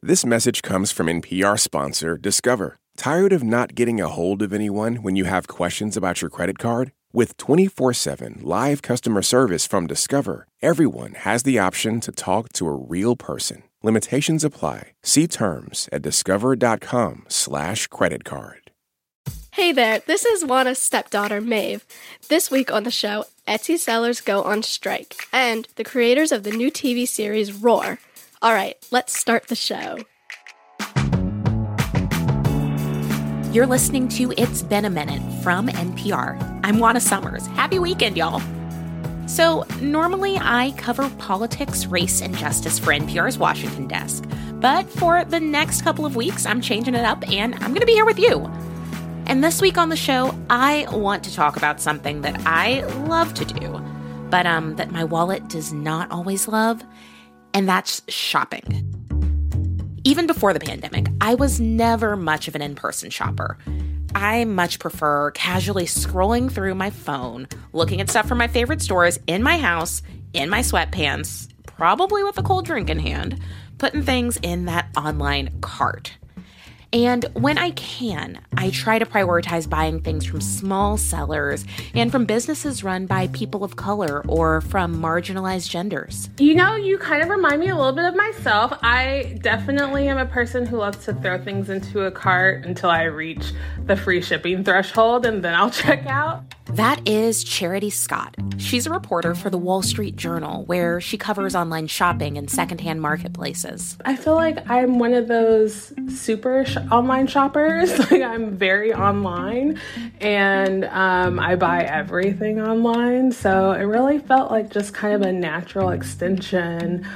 This message comes from NPR sponsor Discover. Tired of not getting a hold of anyone when you have questions about your credit card? With 24/7 live customer service from Discover, everyone has the option to talk to a real person. Limitations apply. See terms at discover.com/creditcard. Hey there, this is Juana's stepdaughter, Maeve. This week on the show, Etsy sellers go on strike, and the creators of the new TV series Roar. All right, let's start the show. You're listening to It's Been a Minute from NPR. I'm Juana Summers. Happy weekend, y'all. So, normally I cover politics, race, and justice for NPR's Washington desk. But for the next couple of weeks, I'm changing it up, and I'm going to be here with you. And this week on the show, I want to talk about something that I love to do, but that my wallet does not always love, and that's shopping. Even before the pandemic, I was never much of an in-person shopper. I much prefer casually scrolling through my phone, looking at stuff from my favorite stores in my house, in my sweatpants, probably with a cold drink in hand, putting things in that online cart. And when I can, I try to prioritize buying things from small sellers and from businesses run by people of color or from marginalized genders. You know, you kind of remind me a little bit of myself. I definitely am a person who loves to throw things into a cart until I reach the free shipping threshold, and then I'll check out. That is Charity Scott. She's a reporter for the Wall Street Journal, where she covers online shopping and secondhand marketplaces. I feel like I'm one of those super online shoppers. Like, I'm very online, and I buy everything online. So it really felt like just kind of a natural extension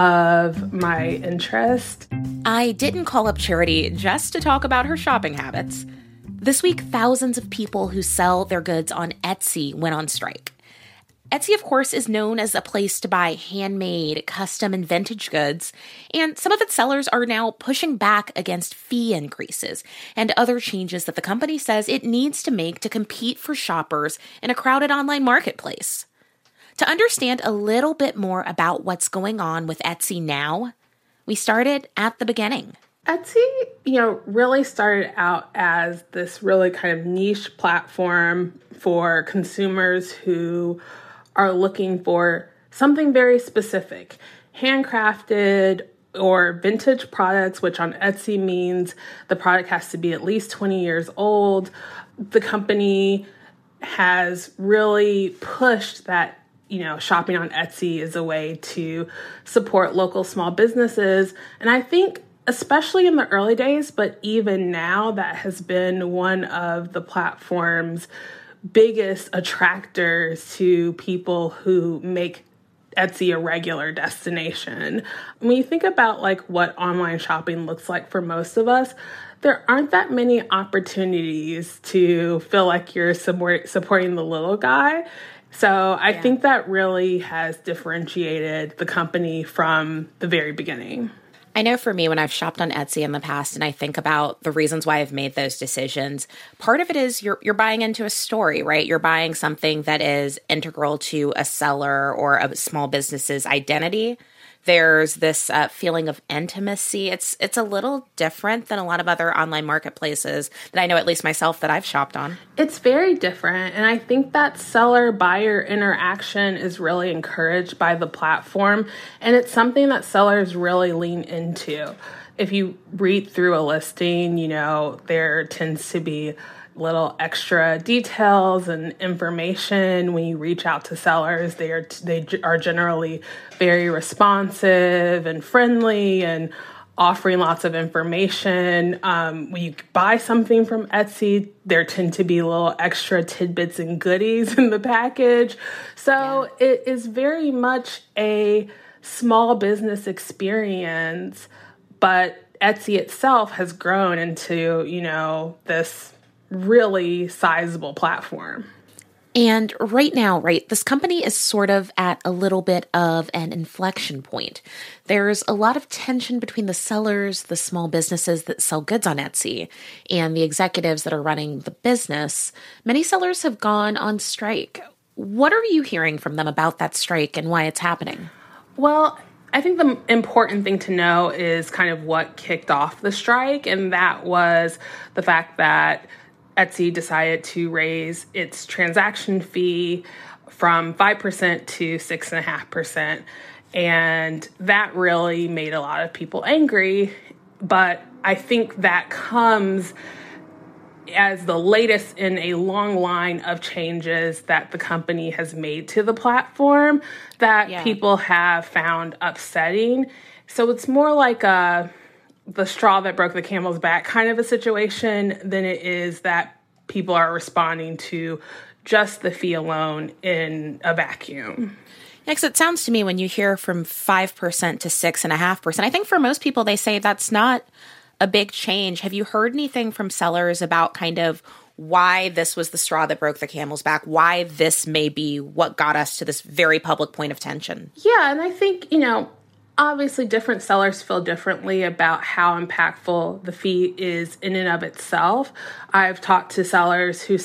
of my interest. I didn't call up Charity just to talk about her shopping habits. This week, thousands of people who sell their goods on Etsy went on strike. Etsy, of course, is known as a place to buy handmade, custom, and vintage goods, and some of its sellers are now pushing back against fee increases and other changes that the company says it needs to make to compete for shoppers in a crowded online marketplace. To understand a little bit more about what's going on with Etsy now, we started at the beginning. Etsy, really started out as this really kind of niche platform for consumers who are looking for something very specific, handcrafted or vintage products, which on Etsy means the product has to be at least 20 years old. The company has really pushed that, shopping on Etsy is a way to support local small businesses. And I think especially in the early days, but even now, that has been one of the platform's biggest attractors to people who make Etsy a regular destination. When you think about what online shopping looks like for most of us, there aren't that many opportunities to feel like you're supporting the little guy. So I think that really has differentiated the company from the very beginning. I know for me, when I've shopped on Etsy in the past and I think about the reasons why I've made those decisions, part of it is you're buying into a story, right? You're buying something that is integral to a seller or a small business's identity. There's this feeling of intimacy. It's a little different than a lot of other online marketplaces that I know, at least myself, that I've shopped on. It's very different. And I think that seller-buyer interaction is really encouraged by the platform. And it's something that sellers really lean into. If you read through a listing, there tends to be little extra details and information when you reach out to sellers. They are generally very responsive and friendly and offering lots of information. When you buy something from Etsy, there tend to be little extra tidbits and goodies in the package. So It is very much a small business experience, but Etsy itself has grown into, this really sizable platform. And right now, this company is sort of at a little bit of an inflection point. There's a lot of tension between the sellers, the small businesses that sell goods on Etsy, and the executives that are running the business. Many sellers have gone on strike. What are you hearing from them about that strike and why it's happening? Well, I think the important thing to know is kind of what kicked off the strike, and that was the fact that Etsy decided to raise its transaction fee from 5% to 6.5%. And that really made a lot of people angry. But I think that comes as the latest in a long line of changes that the company has made to the platform that people have found upsetting. So it's more like the straw that broke the camel's back kind of a situation than it is that people are responding to just the fee alone in a vacuum. Because it sounds to me when you hear from 5% to 6.5%, I think for most people they say that's not a big change. Have you heard anything from sellers about kind of why this was the straw that broke the camel's back, why this may be what got us to this very public point of tension? Yeah, and I think, obviously different sellers feel differently about how impactful the fee is in and of itself. I've talked to sellers who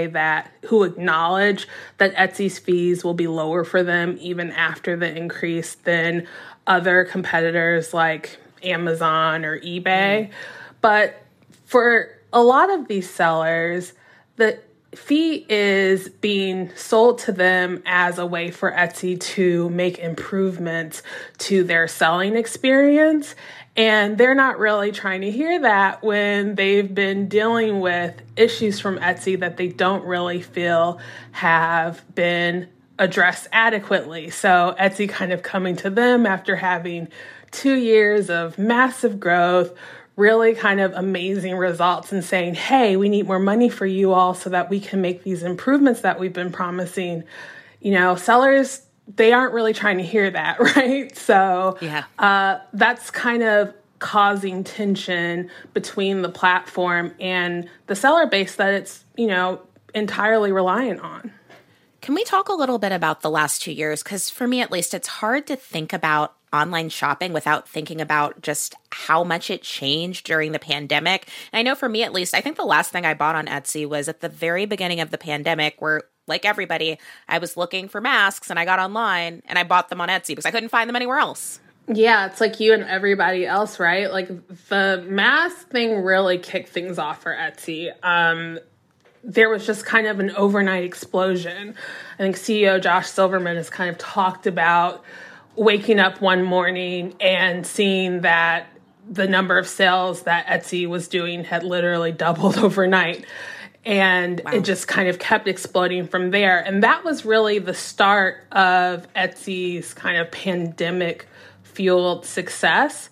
acknowledge that Etsy's fees will be lower for them even after the increase than other competitors like Amazon or eBay. But for a lot of these sellers, the fee is being sold to them as a way for Etsy to make improvements to their selling experience. And they're not really trying to hear that when they've been dealing with issues from Etsy that they don't really feel have been addressed adequately. So Etsy kind of coming to them after having 2 years of massive growth, really kind of amazing results, and saying, hey, we need more money for you all so that we can make these improvements that we've been promising. Sellers, they aren't really trying to hear that, right? So that's kind of causing tension between the platform and the seller base that it's, entirely reliant on. Can we talk a little bit about the last 2 years? Because for me, at least, it's hard to think about online shopping without thinking about just how much it changed during the pandemic. And I know for me, at least, I think the last thing I bought on Etsy was at the very beginning of the pandemic where, like everybody, I was looking for masks and I got online and I bought them on Etsy because I couldn't find them anywhere else. Yeah, it's like you and everybody else, right? Like the mask thing really kicked things off for Etsy. There was just kind of an overnight explosion. I think CEO Josh Silverman has kind of talked about waking up one morning and seeing that the number of sales that Etsy was doing had literally doubled overnight. And It just kind of kept exploding from there. And that was really the start of Etsy's kind of pandemic-fueled success.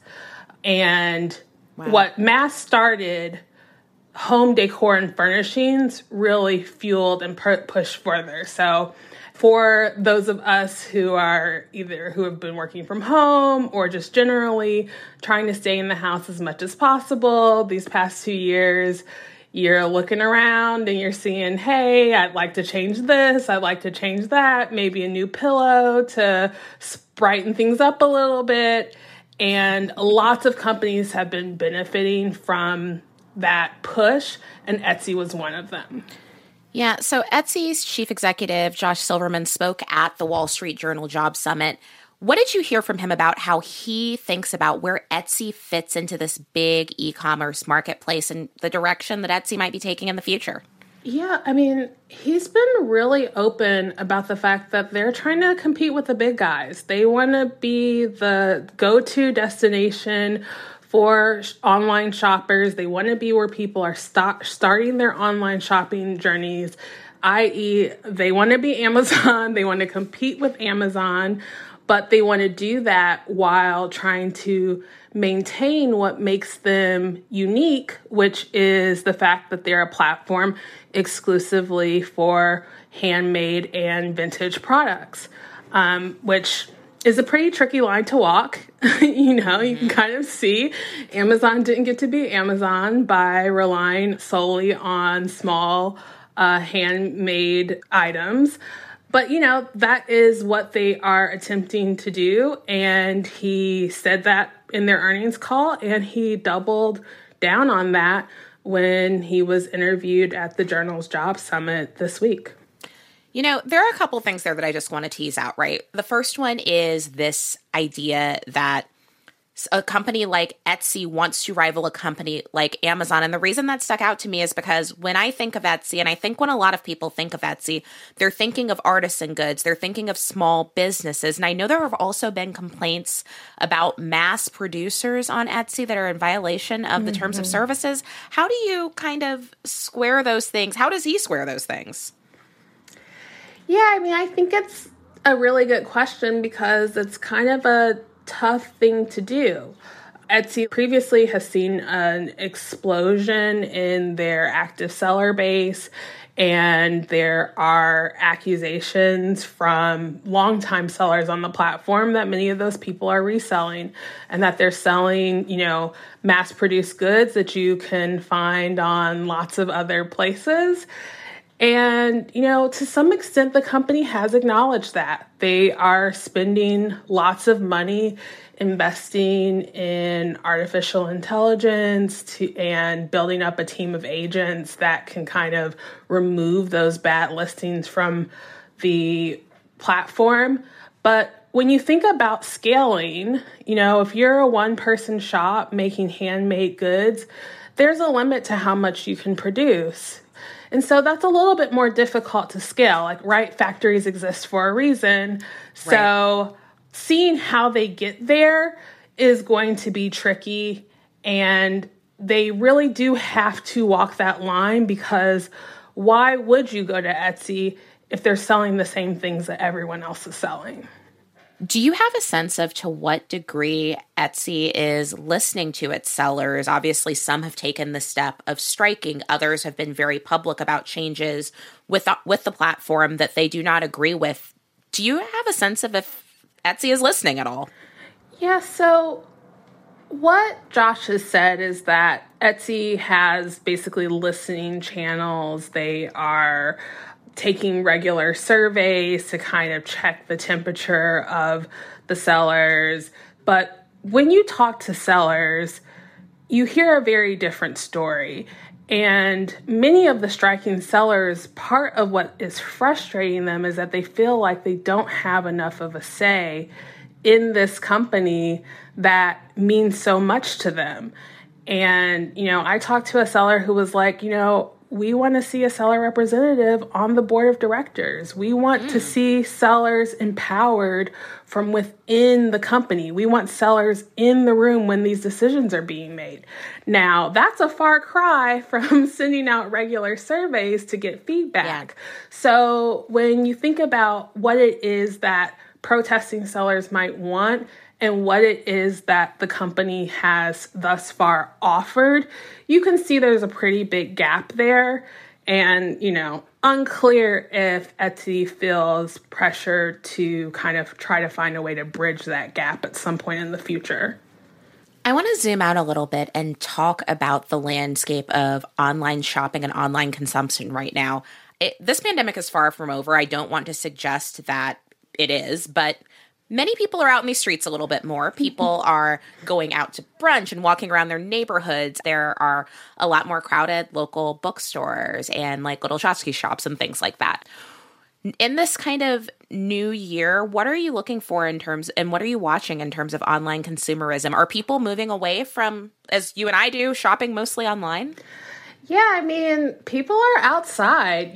And what mass started, home decor and furnishings, really fueled and pushed further. So for those of us who have been working from home or just generally trying to stay in the house as much as possible these past 2 years, you're looking around and you're seeing, hey, I'd like to change this, I'd like to change that, maybe a new pillow to brighten things up a little bit. And lots of companies have been benefiting from that push, and Etsy was one of them. Yeah, so Etsy's chief executive, Josh Silverman, spoke at the Wall Street Journal Job Summit. What did you hear from him about how he thinks about where Etsy fits into this big e-commerce marketplace and the direction that Etsy might be taking in the future? Yeah, I mean, he's been really open about the fact that they're trying to compete with the big guys. They want to be the go-to destination for online shoppers. They want to be where people are starting their online shopping journeys, i.e., they want to be Amazon. They want to compete with Amazon, but they want to do that while trying to maintain what makes them unique, which is the fact that they're a platform exclusively for handmade and vintage products, which is a pretty tricky line to walk. You can kind of see Amazon didn't get to be Amazon by relying solely on small handmade items. But, that is what they are attempting to do. And he said that in their earnings call, and he doubled down on that when he was interviewed at the Journal's Job Summit this week. You know, there are a couple things there that I just want to tease out, right? The first one is this idea that a company like Etsy wants to rival a company like Amazon. And the reason that stuck out to me is because when I think of Etsy, and I think when a lot of people think of Etsy, they're thinking of artisan goods, they're thinking of small businesses. And I know there have also been complaints about mass producers on Etsy that are in violation of the terms of services. How do you kind of square those things? How does he square those things? Yeah, I mean, I think it's a really good question because it's kind of a tough thing to do. Etsy previously has seen an explosion in their active seller base, and there are accusations from longtime sellers on the platform that many of those people are reselling and that they're selling, mass-produced goods that you can find on lots of other places. And, to some extent, the company has acknowledged that. They are spending lots of money investing in artificial intelligence and building up a team of agents that can kind of remove those bad listings from the platform. But when you think about scaling, if you're a one-person shop making handmade goods, there's a limit to how much you can produce. And so that's a little bit more difficult to scale. Factories exist for a reason. So seeing how they get there is going to be tricky. And they really do have to walk that line, because why would you go to Etsy if they're selling the same things that everyone else is selling? Do you have a sense of to what degree Etsy is listening to its sellers? Obviously, some have taken the step of striking. Others have been very public about changes with the platform that they do not agree with. Do you have a sense of if Etsy is listening at all? Yeah, so what Josh has said is that Etsy has basically listening channels. They are taking regular surveys to kind of check the temperature of the sellers. But when you talk to sellers, you hear a very different story. And many of the striking sellers, part of what is frustrating them is that they feel like they don't have enough of a say in this company that means so much to them. And, I talked to a seller who was like, we want to see a seller representative on the board of directors. We want to see sellers empowered from within the company. We want sellers in the room when these decisions are being made. Now, that's a far cry from sending out regular surveys to get feedback. Yeah. So when you think about what it is that protesting sellers might want and what it is that the company has thus far offered, you can see there's a pretty big gap there. And, unclear if Etsy feels pressure to kind of try to find a way to bridge that gap at some point in the future. I want to zoom out a little bit and talk about the landscape of online shopping and online consumption right now. This pandemic is far from over. I don't want to suggest that it is, but many people are out in the streets a little bit more. People are going out to brunch and walking around their neighborhoods. There are a lot more crowded local bookstores and little tchotchke shops and things like that. In this kind of new year, what are you looking for and what are you watching in terms of online consumerism? Are people moving away from, as you and I do, shopping mostly online? Yeah, I mean, people are outside,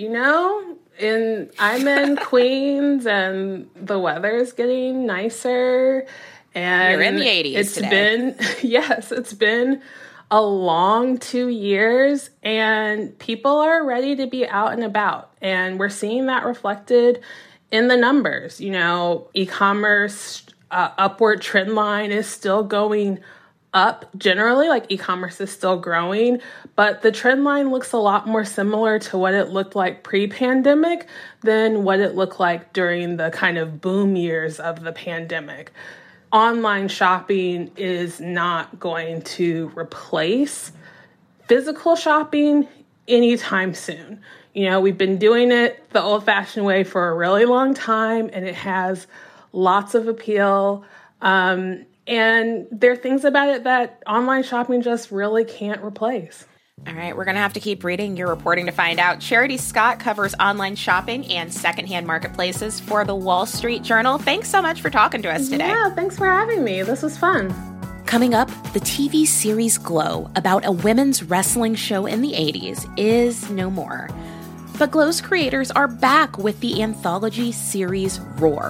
I'm in Queens, and the weather is getting nicer. And you're in the 80s today. It's been a long 2 years, and people are ready to be out and about. And we're seeing that reflected in the numbers. E-commerce upward trend line is still going up generally, e-commerce is still growing, but the trend line looks a lot more similar to what it looked like pre-pandemic than what it looked like during the kind of boom years of the pandemic. Online shopping is not going to replace physical shopping anytime soon. We've been doing it the old-fashioned way for a really long time, and it has lots of appeal. And there are things about it that online shopping just really can't replace. All right, we're going to have to keep reading your reporting to find out. Charity Scott covers online shopping and secondhand marketplaces for the Wall Street Journal. Thanks so much for talking to us today. Yeah, thanks for having me. This was fun. Coming up, the TV series Glow, about a women's wrestling show in the 80s, is no more. But Glow's creators are back with the anthology series Roar.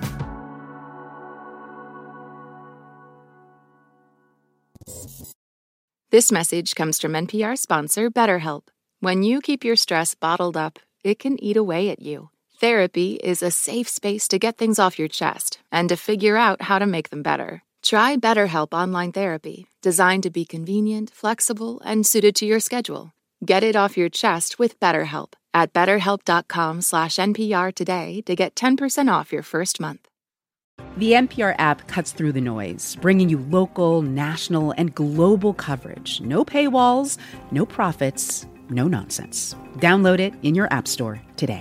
This message comes from NPR sponsor BetterHelp. When you keep your stress bottled up, it can eat away at you. Therapy is a safe space to get things off your chest and to figure out how to make them better. Try BetterHelp Online Therapy, designed to be convenient, flexible, and suited to your schedule. Get it off your chest with BetterHelp at betterhelp.com/NPR today to get 10% off your first month. The NPR app cuts through the noise, bringing you local, national, and global coverage. No paywalls, no profits, no nonsense. Download it in your app store today.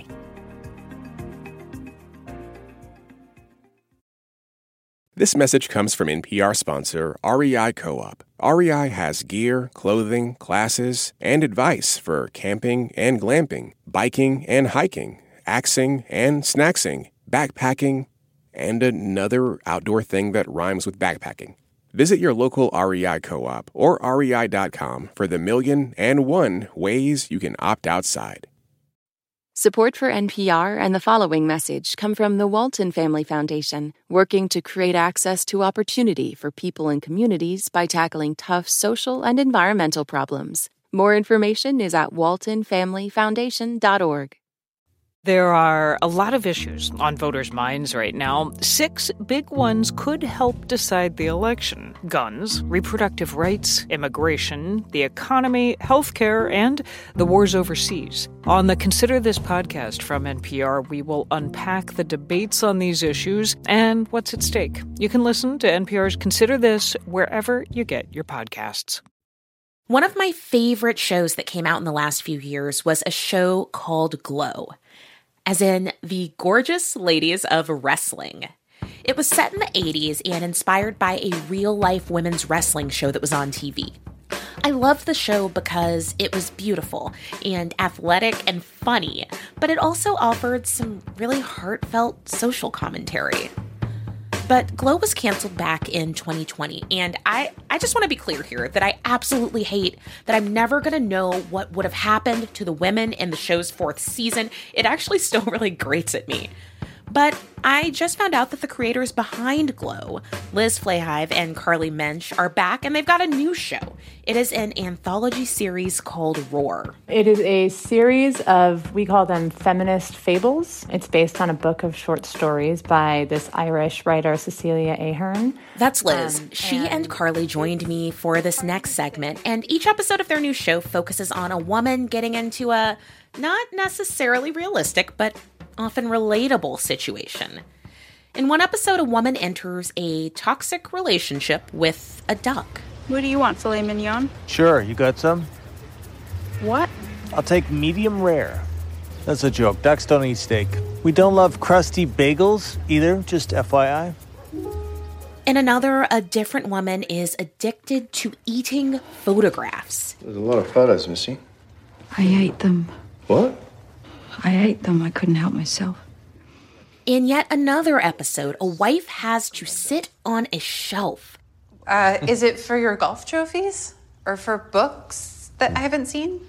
This message comes from NPR sponsor REI Co-op. REI has gear, clothing, classes, and advice for camping and glamping, biking and hiking, axing and snacksing, backpacking, and another outdoor thing that rhymes with backpacking. Visit your local REI Co-op or rei.com for the 1,000,001 ways you can opt outside. Support for NPR and the following message come from the Walton Family Foundation, working to create access to opportunity for people and communities by tackling tough social and environmental problems. More information is at waltonfamilyfoundation.org. There are a lot of issues on voters' minds right now. 6 big ones could help decide the election: guns, reproductive rights, immigration, the economy, healthcare, and the wars overseas. On the Consider This podcast from NPR, we will unpack the debates on these issues and what's at stake. You can listen to NPR's Consider This wherever you get your podcasts. One of my favorite shows that came out in the last few years was a show called Glow, as in the gorgeous ladies of wrestling. It was set in the 80s and inspired by a real-life women's wrestling show that was on TV. I loved the show because it was beautiful and athletic and funny, but it also offered some really heartfelt social commentary. But Glow was canceled back in 2020, and I just want to be clear here that I absolutely hate that I'm never going to know what would have happened to the women in the show's 4th season. It actually still really grates at me. But I just found out that the creators behind Glow, Liz Flahive and Carly Mensch, are back, and they've got a new show. It is an anthology series called Roar. It is a series of, we call them feminist fables. It's based on a book of short stories by this Irish writer, Cecilia Ahern. That's Liz. She and Carly joined me for this next segment, and each episode of their new show focuses on a woman getting into a not necessarily realistic, but often relatable situation. In one episode, a woman enters a toxic relationship with a duck. What do you want, filet mignon? Sure, you got some? What? I'll take medium rare. That's a joke. Ducks don't eat steak. We don't love crusty bagels either, just FYI. In another, a different woman is addicted to eating photographs. There's a lot of photos, Missy. I ate them. What? I ate them. I couldn't help myself. In yet another episode, a wife has to sit on a shelf. Is it for your golf trophies? Or for books that I haven't seen?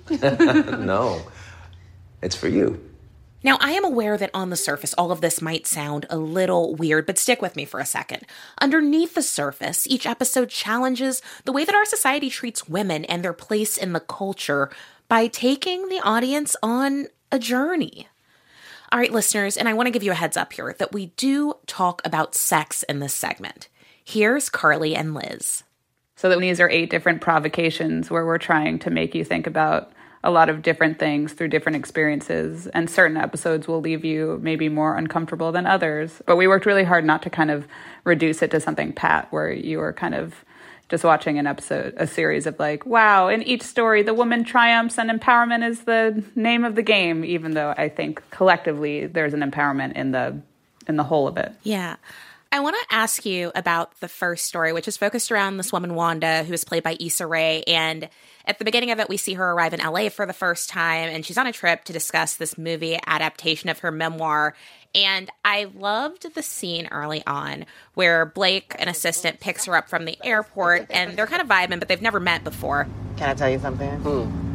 No. It's for you. Now, I am aware that on the surface, all of this might sound a little weird, but stick with me for a second. Underneath the surface, each episode challenges the way that our society treats women and their place in the culture by taking the audience on a journey. All right, listeners, and I want to give you a heads up here that we do talk about sex in this segment. Here's Carly and Liz. So that these are 8 different provocations where we're trying to make you think about a lot of different things through different experiences, and certain episodes will leave you maybe more uncomfortable than others. But we worked really hard not to kind of reduce it to something pat where you were kind of just watching an episode, a series of like, wow, in each story, the woman triumphs and empowerment is the name of the game, even though I think collectively there's an empowerment in the whole of it. Yeah. I want to ask you about the first story, which is focused around this woman, Wanda, who is played by Issa Rae. And at the beginning of it, we see her arrive in LA for the first time, and she's on a trip to discuss this movie adaptation of her memoir. And I loved the scene early on where Blake, an assistant, picks her up from the airport, and they're kind of vibing, but they've never met before. Can I tell you something?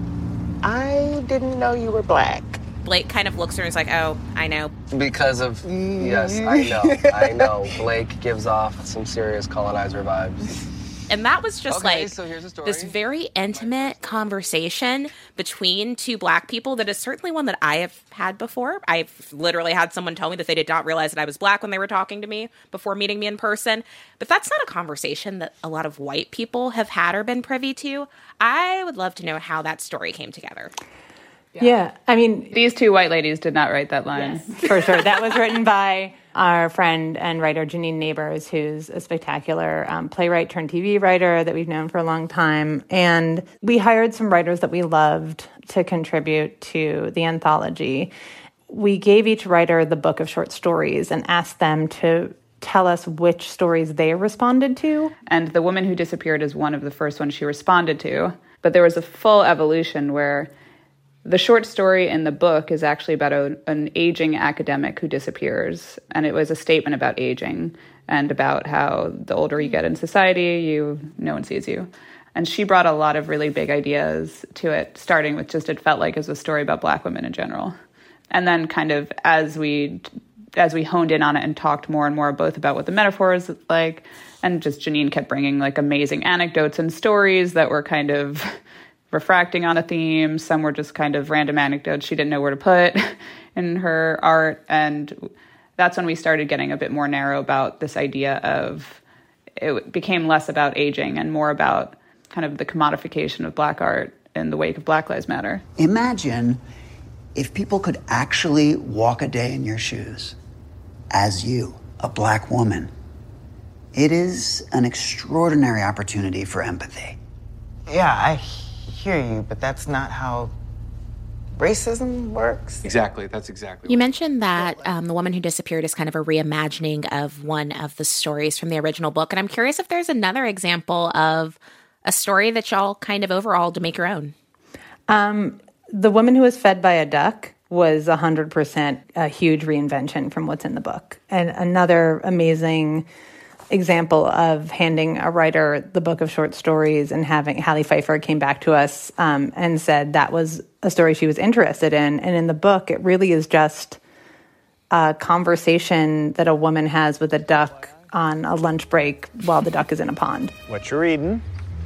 I didn't know you were black. Blake kind of looks at her and is like, oh, I know. Because of, yes, I know. Blake gives off some serious colonizer vibes. And that was just so here's a story. This very intimate conversation between two black people that is certainly one that I have had before. I've literally had someone tell me that they did not realize that I was black when they were talking to me before meeting me in person. But that's not a conversation that a lot of white people have had or been privy to. I would love to know how that story came together. Yeah, I mean, these two white ladies did not write that line. Yes, for sure. That was written by our friend and writer Janine Neighbors, who's a spectacular playwright turned TV writer that we've known for a long time. And we hired some writers that we loved to contribute to the anthology. We gave each writer the book of short stories and asked them to tell us which stories they responded to. And The Woman Who Disappeared is one of the first ones she responded to. But there was a full evolution where the short story in the book is actually about an aging academic who disappears, and it was a statement about aging and about how the older you get in society, no one sees you. And she brought a lot of really big ideas to it, starting with just it felt like it was a story about black women in general. And then kind of as we honed in on it and talked more and more both about what the metaphor is like, and just Janine kept bringing like amazing anecdotes and stories that were kind of refracting on a theme. Some were just kind of random anecdotes she didn't know where to put in her art. And that's when we started getting a bit more narrow about this idea of, it became less about aging and more about kind of the commodification of black art in the wake of Black Lives Matter. Imagine if people could actually walk a day in your shoes as you, a black woman. It is an extraordinary opportunity for empathy. Yeah, I hear you, but that's not how racism works. Exactly, that's exactly. You mentioned that The Woman Who Disappeared is kind of a reimagining of one of the stories from the original book, and I'm curious if there's another example of a story that y'all kind of overhauled to make your own. The Woman Who Was Fed by a Duck was 100% a huge reinvention from what's in the book. And another amazing example of handing a writer the book of short stories and having Hallie Pfeiffer came back to us and said that was a story she was interested in. And in the book, it really is just a conversation that a woman has with a duck on a lunch break while the duck is in a pond. What you reading?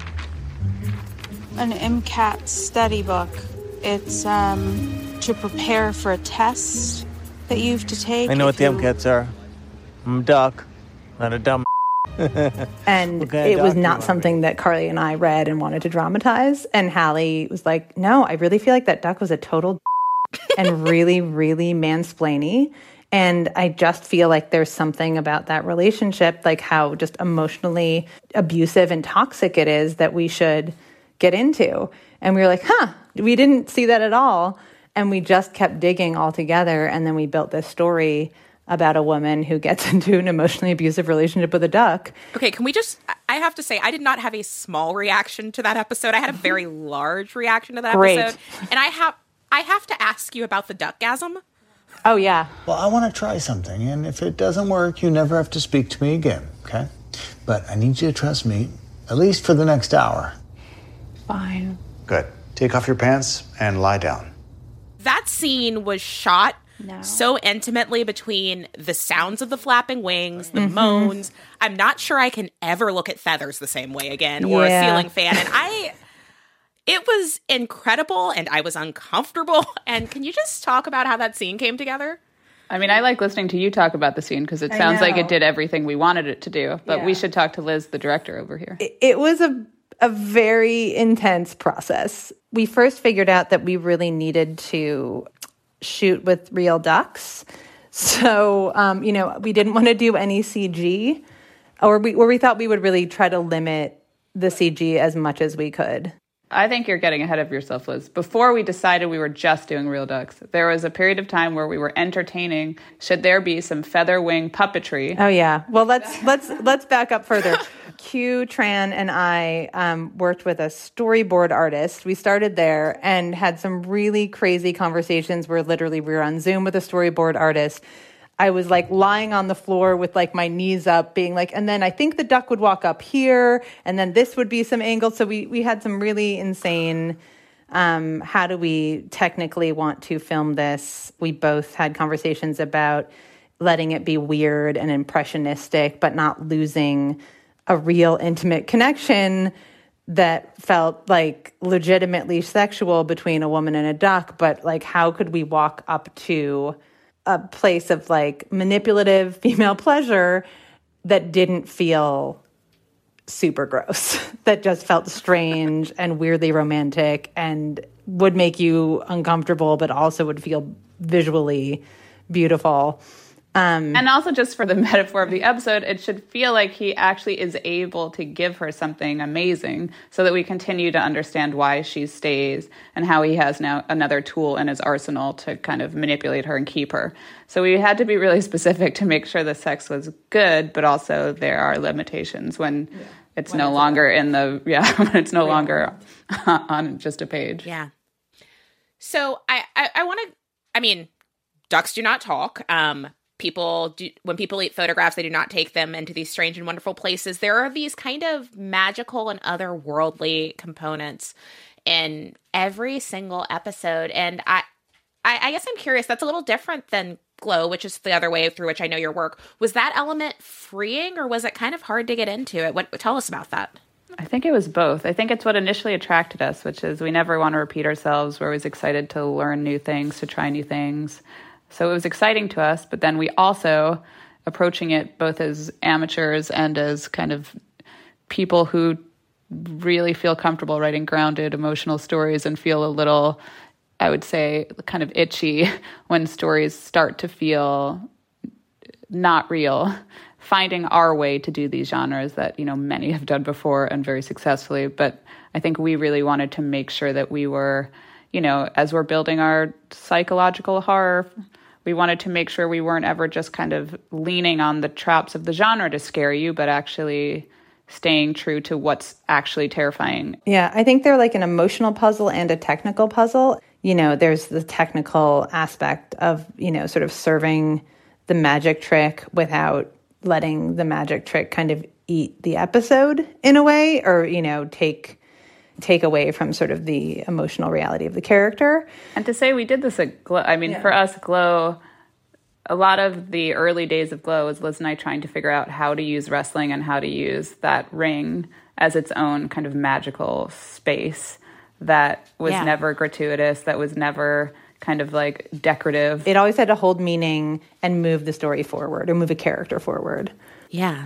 An MCAT study book. It's to prepare for a test that you have to take. I know what the MCATs are. I'm a duck, not a dumb. And it was not something that Carly and I read and wanted to dramatize. And Hallie was like, no, I really feel like that duck was a total and really, really mansplainy. And I just feel like there's something about that relationship, like how just emotionally abusive and toxic it is, that we should get into. And we were like, we didn't see that at all. And we just kept digging all together. And then we built this story about a woman who gets into an emotionally abusive relationship with a duck. Okay, I have to say, I did not have a small reaction to that episode. I had a very large reaction to that episode. And I have to ask you about the duckgasm. Oh, yeah. Well, I want to try something, and if it doesn't work, you never have to speak to me again, okay? But I need you to trust me, at least for the next hour. Fine. Good. Take off your pants and lie down. That scene was shot so intimately between the sounds of the flapping wings, the moans. I'm not sure I can ever look at feathers the same way again, or a ceiling fan. And it was incredible, and I was uncomfortable. And can you just talk about how that scene came together? I mean, I like listening to you talk about the scene because it sounds like it did everything we wanted it to do. But we should talk to Liz, the director over here. It was a very intense process. We first figured out that we really needed to shoot with real ducks. So, we didn't want to do any CG, or we thought we would really try to limit the CG as much as we could. I think you're getting ahead of yourself, Liz. Before we decided we were just doing real ducks, there was a period of time where we were entertaining, should there be some feather wing puppetry? Oh yeah. Well, let's back up further. Q, Tran, and I worked with a storyboard artist. We started there and had some really crazy conversations where literally we were on Zoom with a storyboard artist. I was like lying on the floor with like my knees up being like, and then I think the duck would walk up here and then this would be some angle. So we had some really insane, how do we technically want to film this? We both had conversations about letting it be weird and impressionistic, but not losing a real intimate connection that felt like legitimately sexual between a woman and a duck. But like, how could we walk up to a place of like manipulative female pleasure that didn't feel super gross, that just felt strange and weirdly romantic and would make you uncomfortable, but also would feel visually beautiful. And also just for the metaphor of the episode, it should feel like he actually is able to give her something amazing so that we continue to understand why she stays and how he has now another tool in his arsenal to kind of manipulate her and keep her. So we had to be really specific to make sure the sex was good, but also there are limitations when it's no longer in the, when it's no longer on just a page. Yeah. So I want to, I mean, ducks do not talk. When people eat photographs, they do not take them into these strange and wonderful places. There are these kind of magical and otherworldly components in every single episode. And I guess I'm curious, that's a little different than Glow, which is the other way through which I know your work. Was that element freeing or was it kind of hard to get into it? Tell us about that. I think it was both. I think it's what initially attracted us, which is we never want to repeat ourselves. We're always excited to learn new things, to try new things. So it was exciting to us, but then we also, approaching it both as amateurs and as kind of people who really feel comfortable writing grounded, emotional stories and feel a little, I would say, kind of itchy when stories start to feel not real, finding our way to do these genres that, many have done before and very successfully. But I think we really wanted to make sure that we were, as we're building our psychological horror, we wanted to make sure we weren't ever just kind of leaning on the traps of the genre to scare you, but actually staying true to what's actually terrifying. Yeah, I think they're like an emotional puzzle and a technical puzzle. There's the technical aspect of, sort of serving the magic trick without letting the magic trick kind of eat the episode in a way, or, take away from sort of the emotional reality of the character. And to say we did this at Glow, for us, Glow, a lot of the early days of Glow was Liz and I trying to figure out how to use wrestling and how to use that ring as its own kind of magical space that was never gratuitous, that was never kind of like decorative. It always had to hold meaning and move the story forward or move a character forward. Yeah.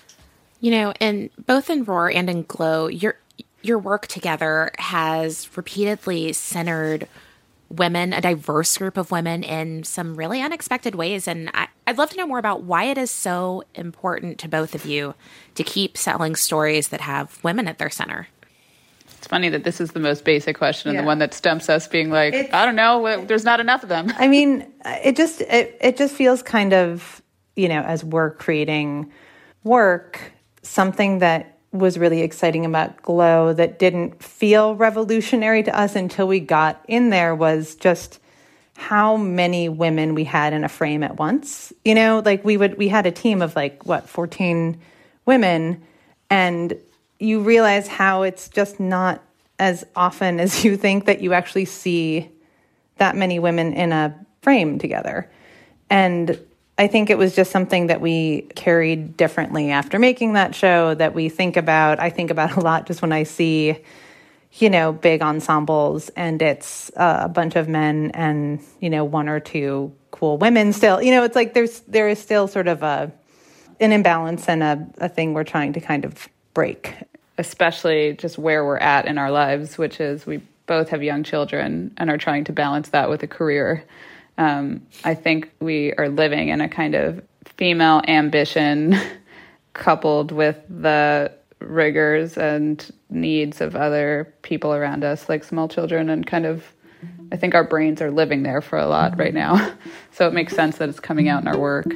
And both in Roar and in Glow, your work together has repeatedly centered women, a diverse group of women, in some really unexpected ways. And I'd love to know more about why it is so important to both of you to keep telling stories that have women at their center. It's funny that this is the most basic question and the one that stumps us, being like, I don't know, there's not enough of them. I mean, it just feels kind of, as we're creating work, something that was really exciting about Glow that didn't feel revolutionary to us until we got in there was just how many women we had in a frame at once. We had a team of 14 women, and you realize how it's just not as often as you think that you actually see that many women in a frame together. And I think it was just something that we carried differently after making that show that I think about a lot just when I see, big ensembles and it's a bunch of men and, one or two cool women still. It's like there is still sort of an imbalance and a thing we're trying to kind of break. Especially just where we're at in our lives, which is we both have young children and are trying to balance that with a career. I think we are living in a kind of female ambition coupled with the rigors and needs of other people around us, like small children, and kind of, I think our brains are living there for a lot right now. So it makes sense that it's coming out in our work.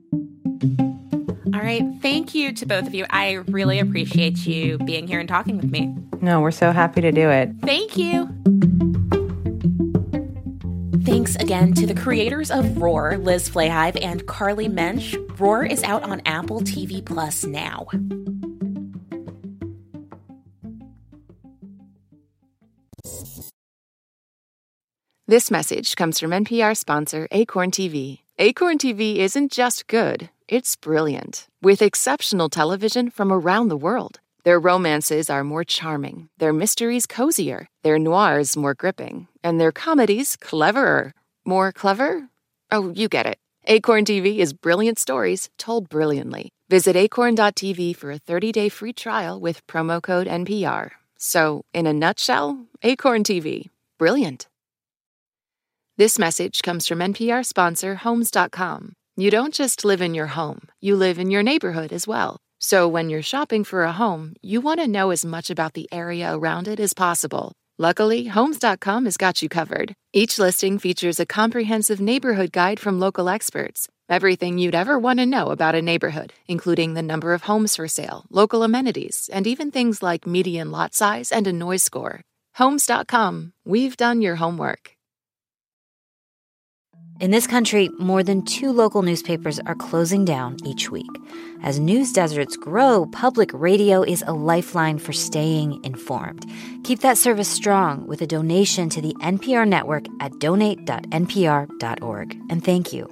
All right. Thank you to both of you. I really appreciate you being here and talking with me. No, we're so happy to do it. Thank you. Thanks again to the creators of Roar, Liz Flahive and Carly Mensch. Roar is out on Apple TV Plus now. This message comes from NPR sponsor Acorn TV. Acorn TV isn't just good, it's brilliant. With exceptional television from around the world. Their romances are more charming, their mysteries cozier, their noirs more gripping, and their comedies cleverer. More clever? Oh, you get it. Acorn TV is brilliant stories told brilliantly. Visit acorn.tv for a 30-day free trial with promo code NPR. So, in a nutshell, Acorn TV. Brilliant. This message comes from NPR sponsor Homes.com. You don't just live in your home, you live in your neighborhood as well. So when you're shopping for a home, you want to know as much about the area around it as possible. Luckily, Homes.com has got you covered. Each listing features a comprehensive neighborhood guide from local experts. Everything you'd ever want to know about a neighborhood, including the number of homes for sale, local amenities, and even things like median lot size and a noise score. Homes.com. We've done your homework. In this country, more than 2 local newspapers are closing down each week. As news deserts grow, public radio is a lifeline for staying informed. Keep that service strong with a donation to the NPR network at donate.npr.org. And thank you.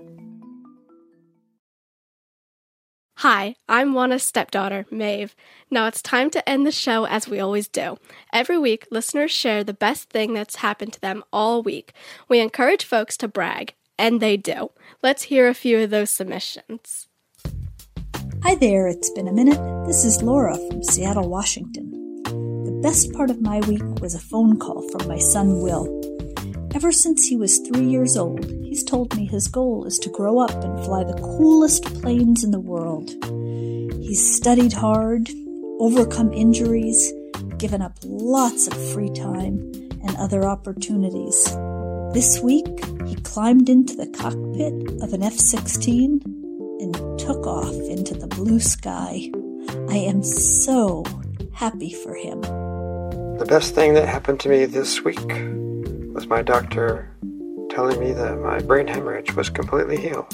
Hi, I'm Juana's stepdaughter, Maeve. Now it's time to end the show as we always do. Every week, listeners share the best thing that's happened to them all week. We encourage folks to brag. And they do. Let's hear a few of those submissions. Hi there, it's been a minute. This is Laura from Seattle, Washington. The best part of my week was a phone call from my son, Will. Ever since he was 3 years old, he's told me his goal is to grow up and fly the coolest planes in the world. He's studied hard, overcome injuries, given up lots of free time and other opportunities. This week, he climbed into the cockpit of an F-16 and took off into the blue sky. I am so happy for him. The best thing that happened to me this week was my doctor telling me that my brain hemorrhage was completely healed.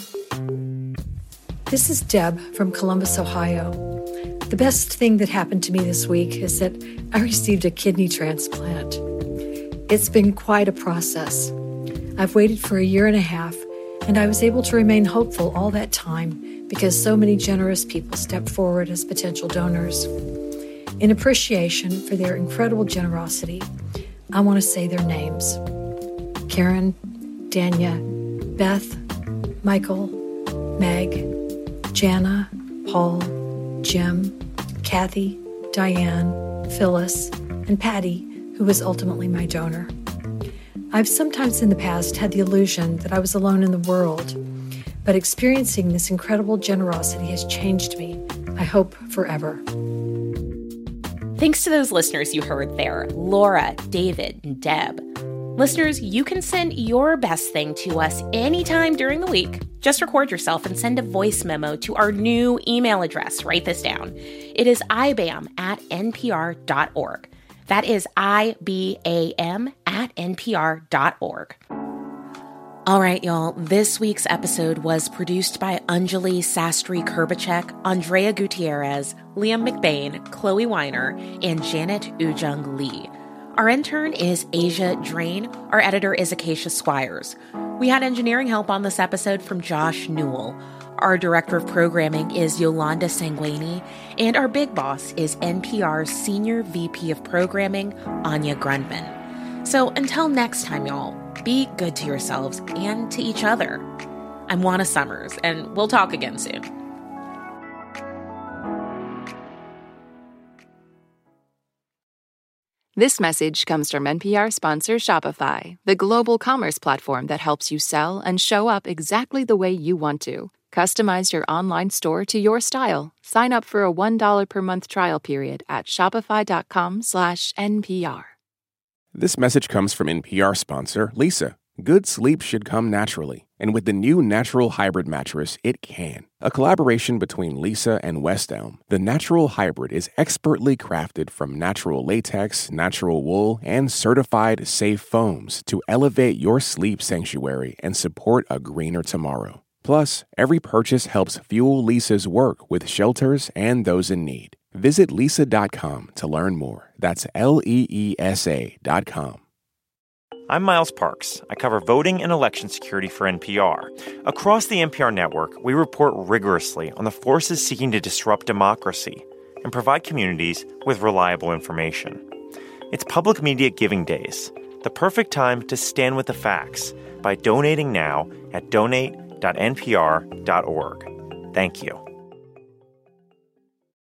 This is Deb from Columbus, Ohio. The best thing that happened to me this week is that I received a kidney transplant. It's been quite a process. I've waited for 1.5 years, and I was able to remain hopeful all that time because so many generous people stepped forward as potential donors. In appreciation for their incredible generosity, I want to say their names. Karen, Danya, Beth, Michael, Meg, Jana, Paul, Jim, Kathy, Diane, Phyllis, and Patty, who was ultimately my donor. I've sometimes in the past had the illusion that I was alone in the world, but experiencing this incredible generosity has changed me, I hope forever. Thanks to those listeners you heard there, Laura, David, and Deb. Listeners, you can send your best thing to us anytime during the week. Just record yourself and send a voice memo to our new email address. Write this down. It is ibam@npr.org. That is IBAM@npr.org. All right, y'all. This week's episode was produced by Anjali Sastry Kurbacek, Andrea Gutierrez, Liam McBain, Chloe Weiner, and Janet Ujung Lee. Our intern is Asia Drain. Our editor is Acacia Squires. We had engineering help on this episode from Josh Newell. Our director of programming is Yolanda Sanguini, and our big boss is NPR's Senior VP of Programming, Anya Grundman. So until next time, y'all, be good to yourselves and to each other. I'm Juana Summers, and we'll talk again soon. This message comes from NPR sponsor Shopify, the global commerce platform that helps you sell and show up exactly the way you want to. Customize your online store to your style. Sign up for a $1 per month trial period at shopify.com/NPR. This message comes from NPR sponsor Leesa. Good sleep should come naturally, and with the new Natural Hybrid mattress, it can. A collaboration between Leesa and West Elm, the Natural Hybrid is expertly crafted from natural latex, natural wool, and certified safe foams to elevate your sleep sanctuary and support a greener tomorrow. Plus, every purchase helps fuel Leesa's work with shelters and those in need. Visit Leesa.com to learn more. That's LEESA.com. I'm Miles Parks. I cover voting and election security for NPR. Across the NPR network, we report rigorously on the forces seeking to disrupt democracy and provide communities with reliable information. It's Public Media Giving Days, the perfect time to stand with the facts by donating now at donate.npr.org. Thank you.